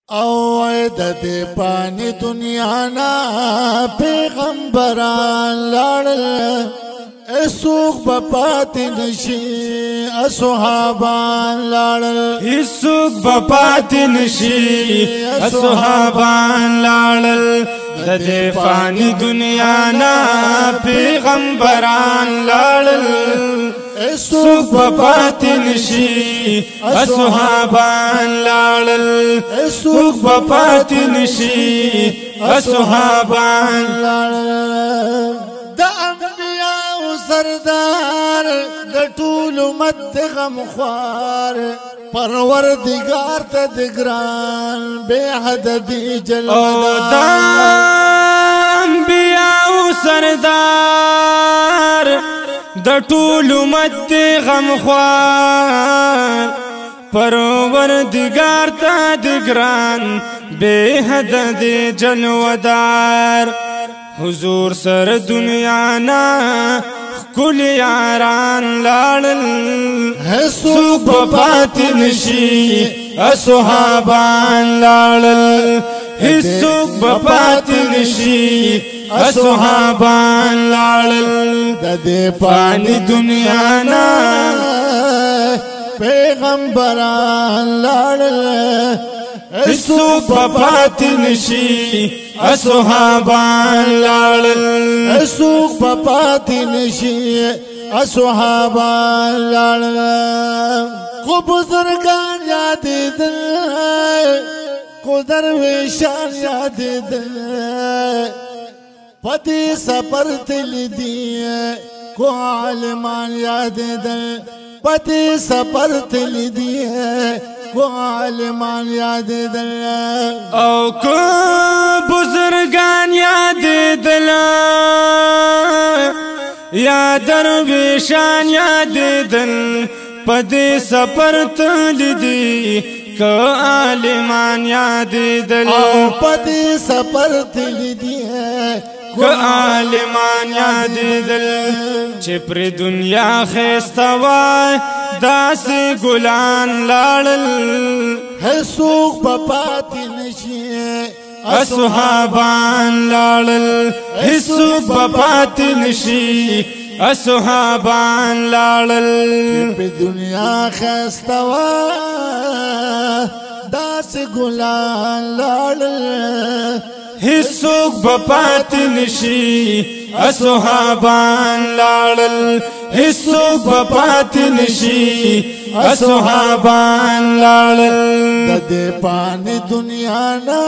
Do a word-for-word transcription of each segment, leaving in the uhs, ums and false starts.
او د دې پانی دنیا نا پیغمبران لاړل اسوق بپات نشي اصحابان لاړل اسوق بپات نشي اصحابان لاړل د دې فانی دنیا نا پیغمبران لاړل اسوق بپات نشي اصحابان لاړل اسوق بپات نشي اصحابان لاړل سردار د ټول امت غمخوار پروردگار ته د ګران بے حد دی جلوه دا انبیاء سردار د ټول امت غمخوار پروردگار ته د ګران بے حد دی جلوه دار حضور سر دنیا نا کل یاران لاړل هسوق بپات نشي اصحابان لاړل هسوق بپات نشي اصحابان لاړل د دې فانی دنیا نا پیغمبران لاړل هسوق بپات نشي اصحابان لاړل هسوق بپات نشي اصحابان لاړل خو بزرگان یادېدل خو درویشان یادېدل پدې سفر تللی دي کو عالمان یادېدل پدې سفر تللی دي کو عالمان یادېدل او کو بزرگان یادېدل یا درویشان یادېدل پدې سفر تللی دي کو عالمان یادېدل او پدې سفر تللی دي کو عالمان یادېدل چې پر دنیا خسته وای داسې ګلان لاړل هسوق بپات نشي اصحابان لاړل هسوق بپات نشي اصحابان لاړل په دنیا خسته وای داسې ګلان لاړل هسوق بپات نشي اصحابان لاړل هسوق بپات نشي اصحابان لاړل د دې پانی دنیا نا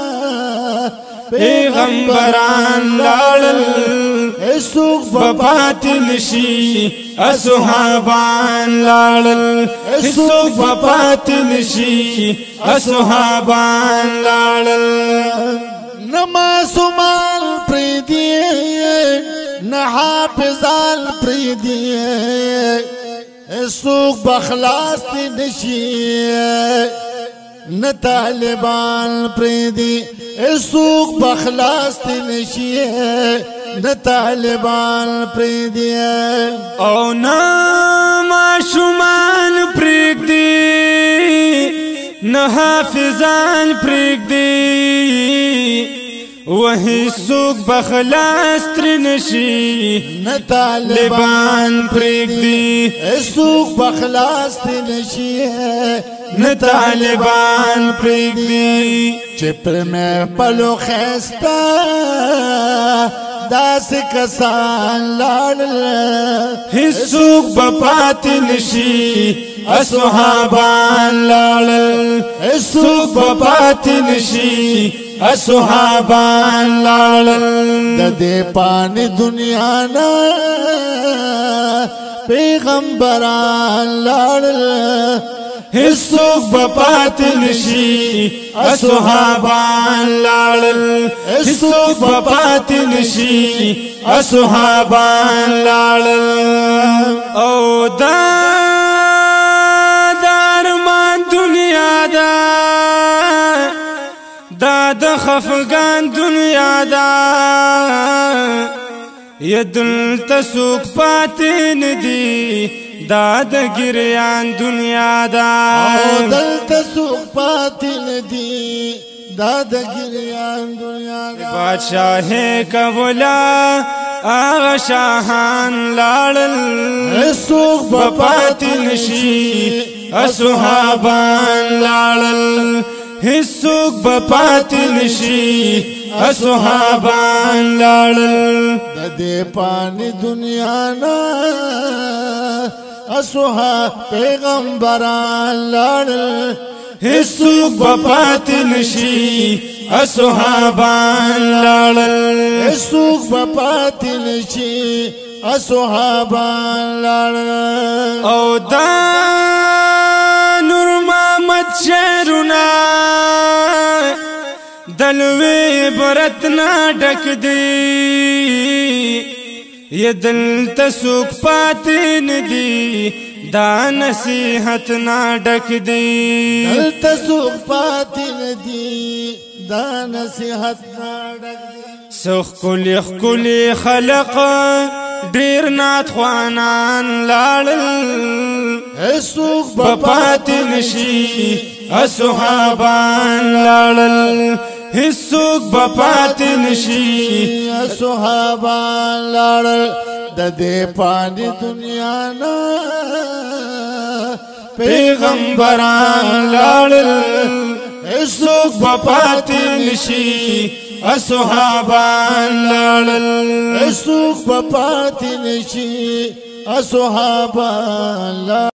پیغمبران لاړل هسوق بپات نشي اصحابان لاړل هسوق بپات نشي اصحابان لاړل نما سمال پریدی نہ حافظال پریدی سوق بخلاص تی نشی نہ طالبان پریدی سوق بخلاص تی نشی نہ طالبان پریدی او نما شمال پریدی نہ حافظان پریدی وہی سوق بخلاص تر نشي نہ طالبان پریږدي سوق بخلاص تر نشي نہ طالبان پریږدي چې پر مې پلو خستا داس کسان لاړل هسوق بپات نشي اصحابان لاړل هسوق بپات نشي اصحابان لاړل د دې پانی دنیا نا پیغمبران لاړل هسوق بپات نشي اصحابان لاړل هسوق بپات نشي اصحابان لاړل او دا دارمان دنیا دا دا د خفگان دنیا دا یدل تسوق پاتین دی دا د ګریان دنیا دا او دلته سوق پاتین دی دا د ګریان دنیا دا بادشاہ کولا آغا شاہان لاړل سوق بپات نشي اصحابان لاړل هیڅوک بپات نشي اصحابان لاړل د دې پانی دنیا نا اصحاب پیغمبران لاړل هیڅوک بپات نشي اصحابان لاړل هیڅوک بپات نشي اصحابان لاړل او دا نور محمد شعرنا دلوی برتنا ډک دی یہ دل تسوک پاتین دی دا نصیحت نا ډک دی دل تسوک پاتین دی دا نصیحت نا ډک دی سخ کلی خکلی خلق ډیر نات خوانان لاړل هیڅوک بپات نشي اصحابان لاړل هیڅوک بپات نشي اصحابان لاړل د دې پانی دنیا نا پیغمبران لاړل هیڅوک بپات نشي اصحابان لاړل هیڅوک بپات نشي اصحابان